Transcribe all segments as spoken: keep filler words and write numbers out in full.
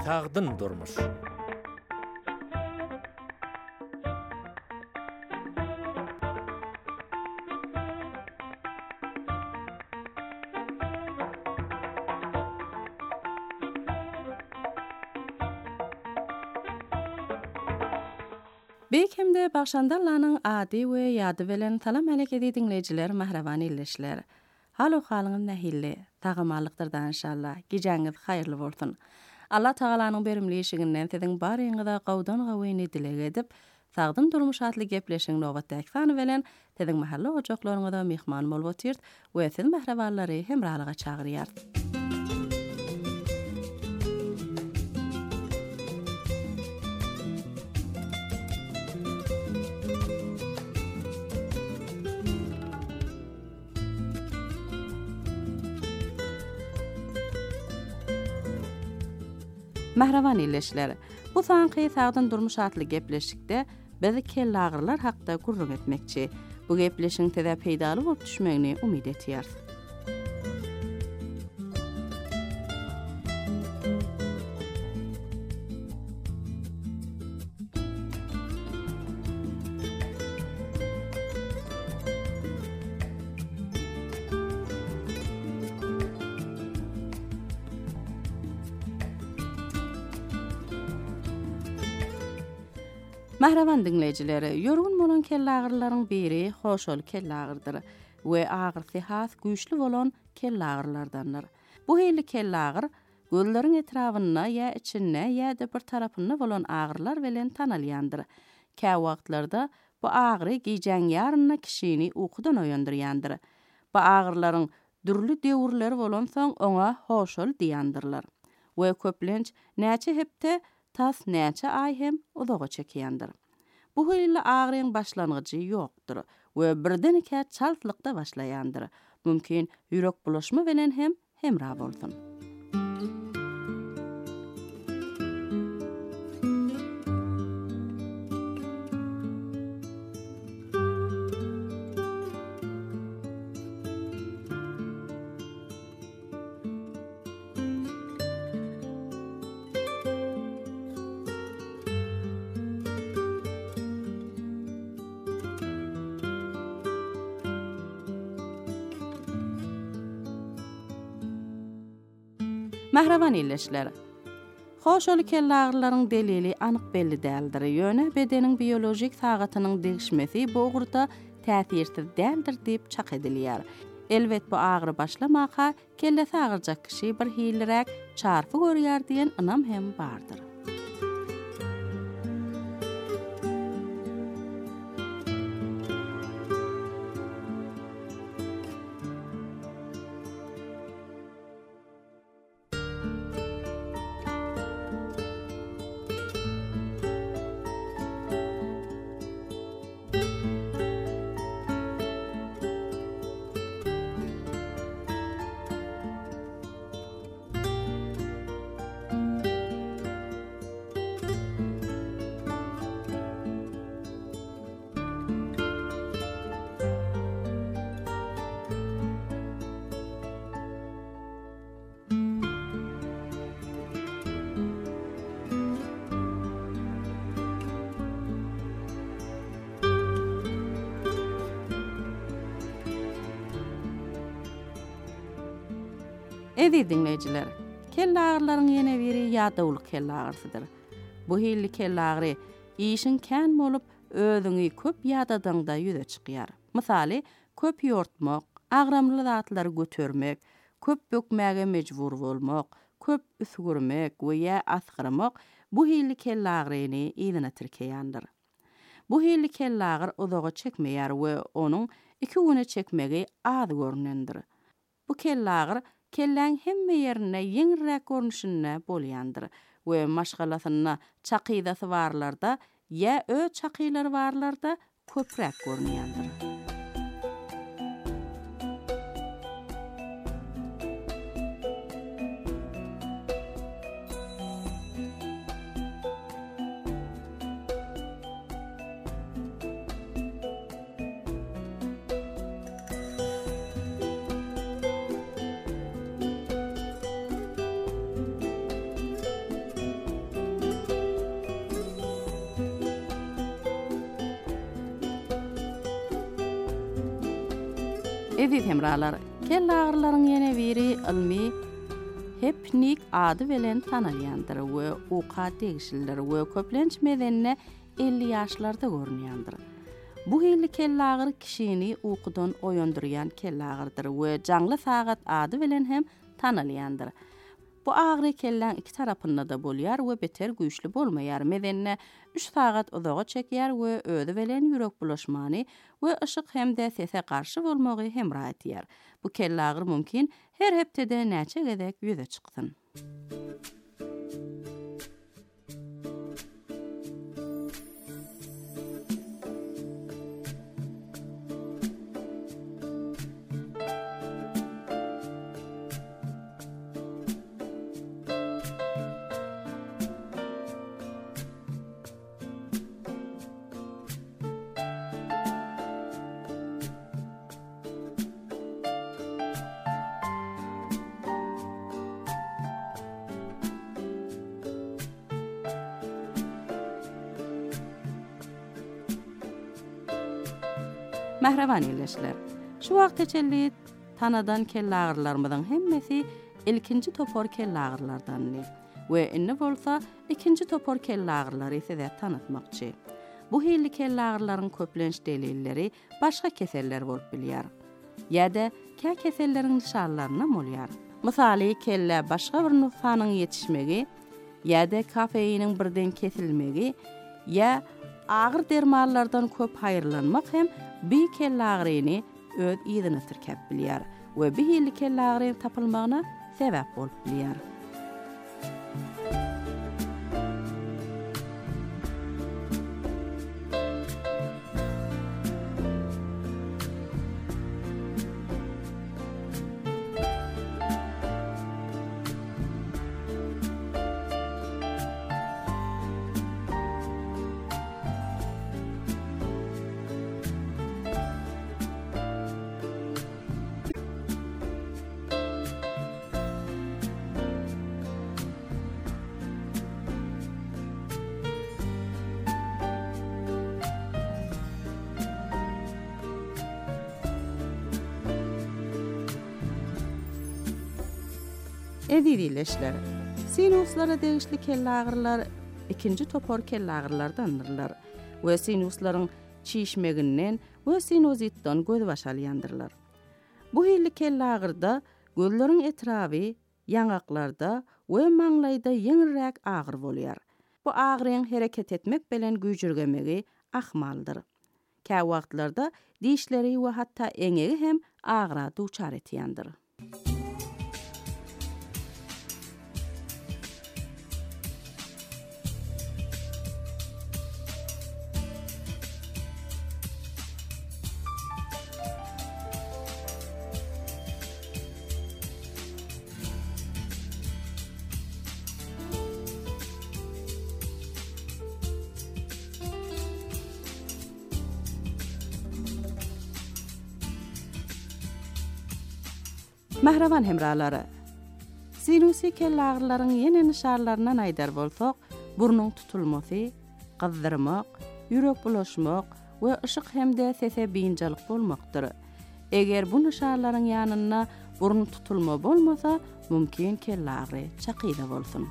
Tağdın durmuş. Beýkemde başandalanyň ady we ýady bilen salam alek dinleýijiler, mahraban illeşler. Halo halyňyz nähilli? Tagamallykdyrdan inşallah. Gijaňyz haýyrly bolsun. Allah Taalanyň berimliýiginden siziň baryňyza gowdan gawyny dilek edip, sagdyn durmuş atly gepleşiň nowatdaky sany bilen siziň mahalla ojaklaryňyza mehman bolup otyrt we siz mahrabanlary hemrahalyga çagyrýar. Mahraban illeşler. Bu sanky sagdyn durmuş atly gepleşikde bizi kelle agyrlar hakda gurrun etmekçi. Bu gepleşiň tede peýdaly bolup düşmegini umyt etýär. Mahraban dinleýijileri, ýörgün bolan kelle agyrlaryň biri hoşol kelle agyrdyr we agyr sehas güýçli bolan kelle agyrlardandyr. Bu hili kelle agyr gözleriň etrawyna ýa içine ýa-da bir tarapyna bolan agyrlar bilen tanalýandyr. Kä wagtlarda bu agyry giýjäň ýaryna kişini uykudan oýandyrýandyr. Bu agyrlaryň dürli döwürleri bolan soň oňa hoşol diýandyrlar. We köplenç näçe hepde tas näçe ay hem uzaga çekýändir. Bu hili agryň başlangıjy ýokdur we birdenike çaltlykda başlaýandyr. Mümkin ýürek bulaşma bilen hem hemra bolsun. Mahraban illeşler. Hoşol kelle agyrlaryň delili anyk belli däldir. Ýöne bedeniň biolojik sagatynyň degişmesi bu ugurda täsirsiz däldir diýip çak edilýär. Elbet bu agyry başlamaka kellesi agyrjak kişi bir hilirek çarpy görýär diýen ynam hem bardyr. Edi dinleýijiler, kelle agyrlaryň ýene biri ýadawlyk kelle agyrsydyr. Bu hili kelle agyry işin kän bolup özüňi köp ýadadan-da ýüze çykýar. Misaly, köp ýortmak, agramly zatlary götürmek, köp bökmäge mejbur bolmak, köp üsgürmek we ýa asgyrmak bu hili kelle agyryny ýygyna tirkeýändir. Bu hili kelle agyr uzaga çekmeýär we onuň iki güne çekmegi az görünendir. Bu kelle agyr kelläň hemme ýerine ýeňirräk görnüşine bolýandyr we maşgalasyna çakyzasy barlarda ýa ö çakylary barlarda köpräk görnýändir. Eziz hemralar, kelle ağrılaryň ýene biri ilmi hepnik ady bilen tanalýandyr we uqa tegişliler we köplenç medenine elli ýaşlarda görünýändir. Bu hili kelle ağrı kişini uqudan oýandyrýan kelle ağrıdyr we jaňly sagat ady bilen hem tanalýandyr. Bu ağrı kellen iki tarapynda da bolýar we beter güýçli bolmaýar. Medenine üç sagat uzaga çekýär we özi bilen ýürek bulaşmany we ışık hemde sese garşy bolmagy hemra etýär. Bu kelle ağrı mümkin her heptede näçe gezek ýüze çykdyn. Mehreban ýerleşler. Şu wagt içelli tanadan kelle ağrılarymyzyň hemmesi ilkinji topor kelle ağrılardandy. We inne bolsa ikinji topor kelle ağrılary size tanıtmakçy. Bu hilli kelle ağrılaryň köplenç delilleri başga keseller bolup bilýär. Ýa-da kä keselleriň nişanlaryna bolýar. Misaly kelle başga bir nuksanyň ýetişmegi, ýa-da kafeiniň birden kesilmegi, ýa ağır dermanlardan köp haýyrlanmak hem bir kelle ağrıny öz ýygyny tirkep bilýär we bir hilli kelle ağrınyň tapylmagyna sebäp bolup bilýär. Ezidileşler. Sinuslara degişli kelle ağrılar ikinji topor kelle ağrılardandylar we sinuslaryň çiýişmeginden we sinusitdan göz başalýandyrlar. Bu hilli kelle ağrıda gözleriň etrafy, ýangaklarda we maňlaýda ýeňirräk ağır bolýar. Bu ağrıň hereket etmek bilen güýjürgemegi ahmaldyr. Kä wagtlarda dişleri we hatda eňegi hem ağra duçar etýändir. Mehreban hemralary. Sinusi kelle ağrılaryň ýene nişanlaryna aýdar bolsak, burnuň tutulmasy, gyzdyrmak, ýürek bulaşmak we ışık hemde sese biňjalyk bolmakdyr. Eger bu nişanlaryň ýanyna burun tutulma bolmasa, mümkin kelle ağrı çakyda bolsun.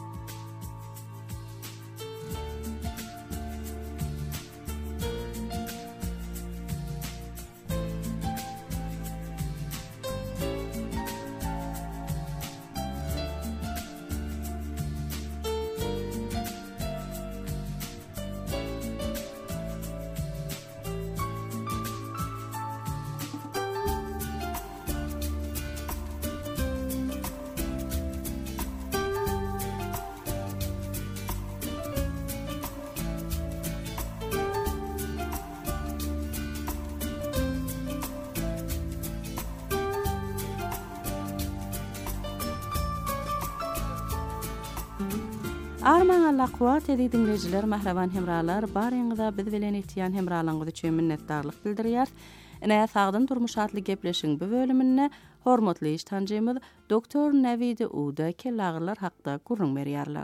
Arman Allah kuwat edi dinleyijiler, mehreban hemralar, baryňyza biz bilen etýän hemralaryňyz üçin minnetdarlyk bildirýär. Ine sagdyn durmuş atly gepleşiň bu bölümine hormatly iştanjymyz doktor Nawide Uda kelle ağrılar hakda gurrun berýärler.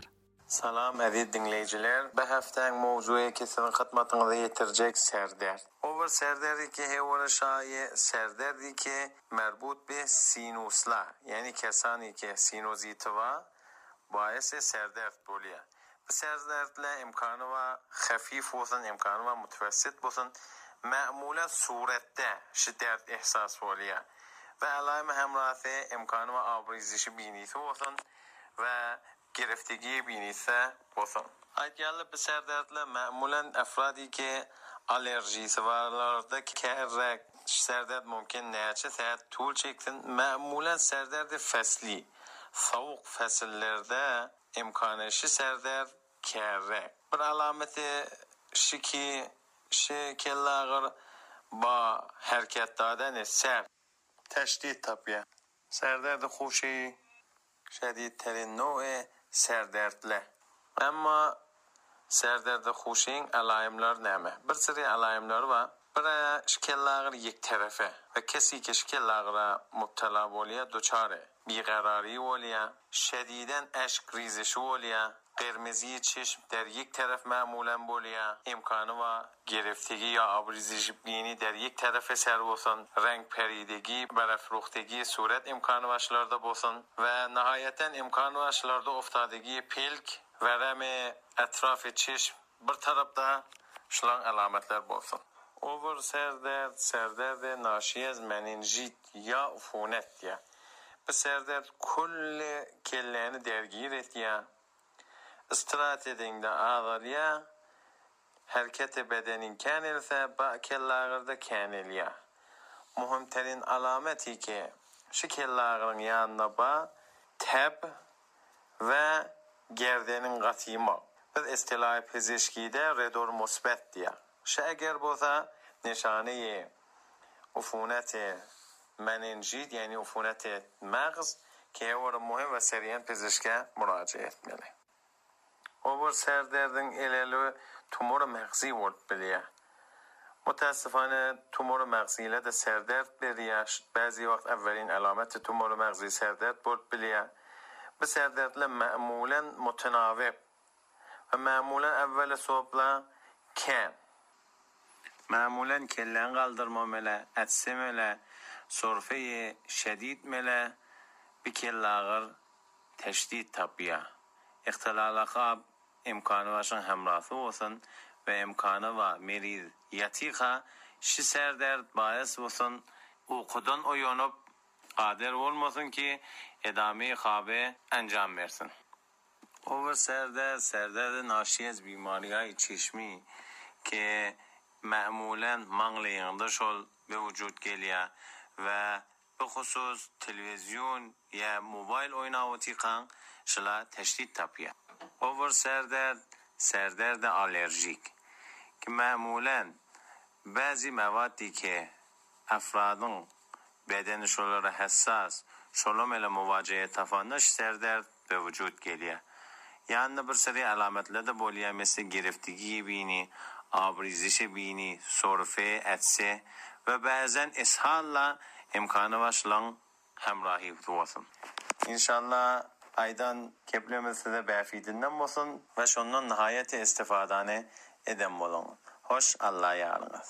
Salam aziz dinleyiciler. Bu hafta mevzuya ki sizin xidmatınıza yetirecek serderd. O serderdi ki hevara şayi serderdi ki merbut be sinusla. Yani kesani ki sinoziti va باعث سردرد بولیه. به سردرد له امکان و خفیف بودن، امکان و متوسط بودن. معمولا صورته شدت احساس بولیه. و علائم همراه امکان و آبریزش بینی بودن و گرفتگی بینی بودن. اگر به سردرد له معمولا افرادی که آلرژی سوارلارده که سردرد ممکن نچه ساعت طول çeksin. معمولا سردرد فصلی soğuk fasillerde imkanışı serdar kere. Bir alameti şiki şekiller با حرکت دادن سر تشدید تپیه. سردرد خوشی شدیدترین نوع سردردله. اما سردرد خوشین علائمlar نمه. Bir sürü علائمlar var. Bir şekiller یک طرفه و کسی که şekillere مبتلا بولیه دوچاره. بیقراری ولیا، شدیداً اشک ریزش ولیا، قرمزی چشم در یک طرف معمولاً ولیا، امکان و گرفتگی یا آبریزش بینی در یک طرف سر بوسن، رنگ پریدگی، برافروختگی صورت امکان واشلارده بوسن و نهایتاً امکان واشلارده افتادگی پلک و رم اطراف چشم بر طرف ده شلان علامتler بوسن. اوور سردرد سردرد ناشی از مننژیت یا عفونت یا به سردرد کل کله‌نی درگیر ettiği, istirahat edince ağrıya, hareket bedenin kenilse ba kellağırda keniliyor. Mühimterin alameti ki şu kellağırın yanına ba teb ve gerdenin qatıyma. Biz istilahi pezişkide redor musbet diye. Şu eğer boza nişane عفونت مننژیت یعنی عفونت مغز که اور مهم و سریعا پزشکا مراجعه etmeli. Over serderdin eleli tumor مغزی ورد بلیه. متاسفانه tumor مغزیله de serderd بلیه. بعضی وقت اولین علامت tumor مغزی serderd ورد بلیه. به سردردle معمولا متناوب و معمولا اول صبح کم. معمولا کلن قلدرما مله، عدسه مله، صرفه شدید مله، بکلاغر تشدید تپیه. اختلال خواب امکانه واشن همراه واسن و امکانه و مریض یتیخه شی سردرد باعث واسن او خودن اویانب قادر olmasın ki ادامه خوابه انجام برسن. اوور سردرد سردرد ناشی از بیماری‌های چشمی که معمولاً منقلینده شل به وجود گلیه و به خصوص تلویزیون یا موبایل اویناوتی قن شلا تشدید تپیه. اوور سردرد سردرد آلرژیک که معمولاً بعضی موادی که افرادون بدن شلا را حساس شلا مل مواجهه تفانش سردرد به وجود گلیه. یعنی بر سری علامت‌ها ده بولیه مثل گرفتگی بینی، آبریزش بینی، سرفه، عطسه و بعضن اسهال امکانه واشلان همراهی بودن. انشالله ایدان کپلمز ده بافیدن بودن و شونن نهایت استفاده ادم بودن. خوش الله یارگس.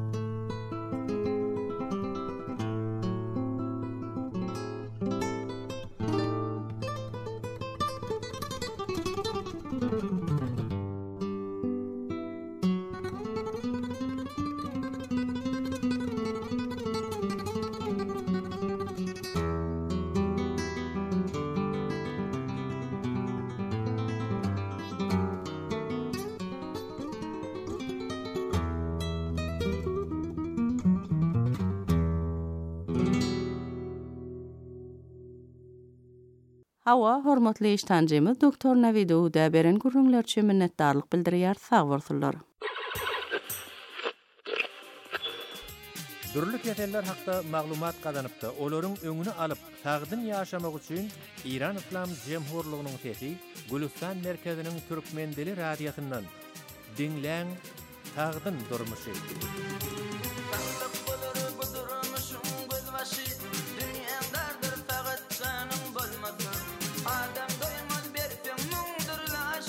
Hawa hormatly iştancymyz doktor Navid Uda beren gurrunlar üçin minnetdarlyk bildirýär. Sag bolsunlar. Dürlük ýeterler hakda maglumat gazanypdy. Olaryň öňüni alyp, sagdyn ýaşamak üçin İran Islam Jemhurlygynyň sesi Gülistan merkeziniň türkmen dili radiýasyndan dinläň sagdyn durmuşy. Adam doymaz berpem mundurlaş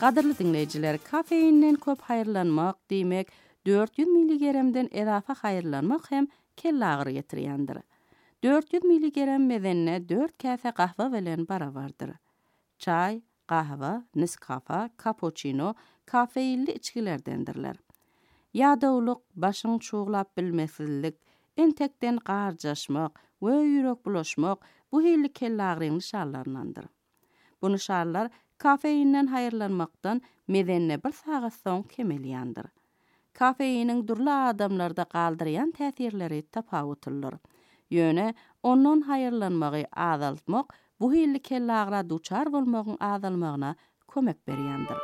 Qadırlı dinleyiciler, kafeinden köp hayırlanmak demek dört yüz miligramdan edafa hayırlanmak hem kelle ağrı getirýändir. dört yüz miligram medenne dört kase kahva bilen barabardyr. Çay, kahva, Nescafe, cappuccino kafeinli içkilerdendirler. Ýadawlyk, başyň çuglap bilmesizlik, entekden garjaşmak we ýürek bulaşmak bu hilli kelle ağrınyň nişanlaryndandyr. Bu nişanlar kafeinden hayırlanmaktan medenne bir sagat soň kemelýändir. Kafeinin durly adamlarda galdyrýan täsirleri tapawutlydyr. Ýöne ondan hayırlanmagy azaltmak bu hilli kelle ağrı duçar bolmagyň azalmagyna kömek berýändir.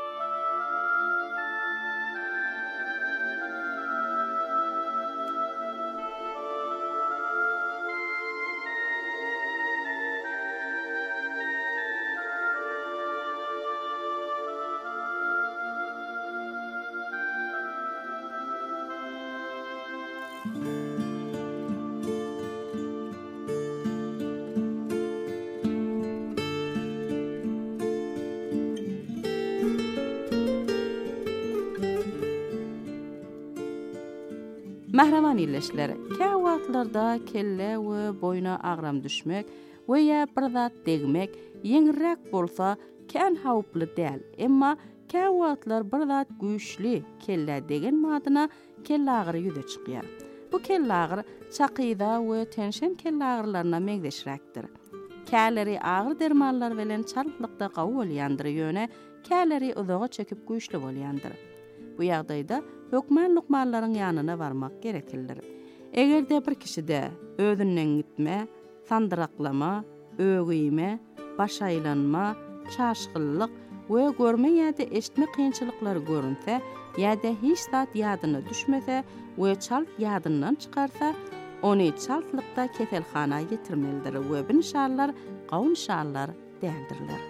Mahraman illeşler, kä wagtlarda kelle we boyna agram düşmek we ýa bir zat degmek ýeňirrek bolsa kän hawply däl, emma kä wagtlar bir zat güýçli kelle degen madyna kelle agry ýüze çykýar. Bu kelle agry çakyda we tenşen kelle agrylaryna meňdeşirekdir. Käleri agyr dermanlar bilen çarplykda gawy bolýandyr ýöne käleri uzaga çekip güýçli bolýandyr. Bu ýagdaýda hökmen lukmanlaryň ýanyna barmak gerekildir. Egerde bir kişide özünden gitme, sandıraklama, ögüýme, baş aýlanma, çaşgyllyk we görme ýa-da eşitme kynçylyklary görünse ýa-da hiç zat ýadyna düşmese we çalp ýadyndan çykarsa, ony çaltlykda keselhana getirmelidir we bu nişanlar gawy nişanlar däldirler.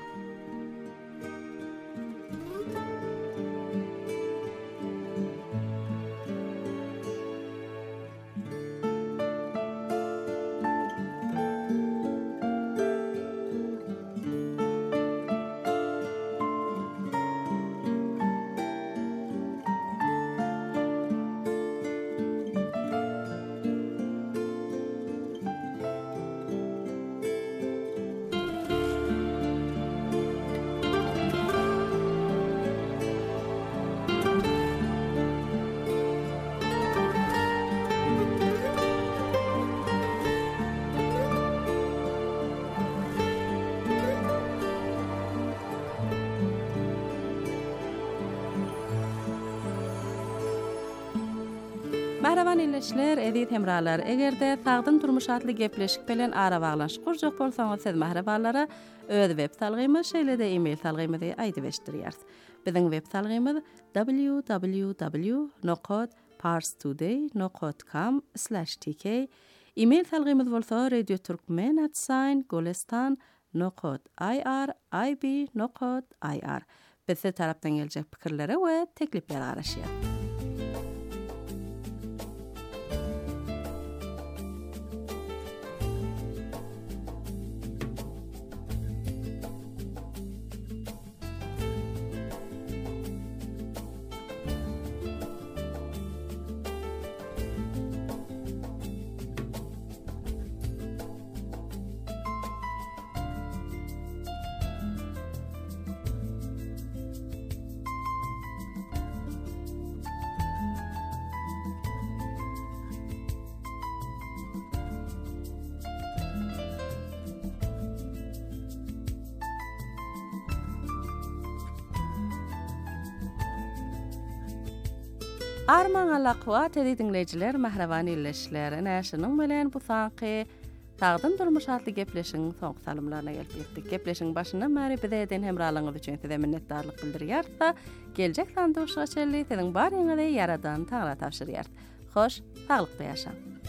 Mahraman illeşler, edit hemralar, egerde sagdyn turmuşatly gepleşik bilen ara baglanşyk gurjak bolsaňyz siz mahrabanlara öz web salgymy şeýle-de e-mail salgymy aýdyp eşdirýäris. Biziň web salgymy w w w nokta parstoday nokta com slash t k. E-mail salgymyz bolsa radio turkmen at sign golestan nokta i r i b nokta i r. Bize tarapdan geljek pikirlere we teklipleri garaşýar. Arman alaqwa tedi dinleyijiler mahraban illeşler näşiniň bilen bu saňky sagdyn durmuşatly gepleşiň soň salymlaryna gelip ýetdik. Gepleşiň başynda märi bizeden hemralygyňyz üçin size minnetdarlyk bildirýär. Geljek sanda uşaçelli seniň baryňyzy yaradan taňra tapşyrýar. Hoş, saglyklykda ýaşa.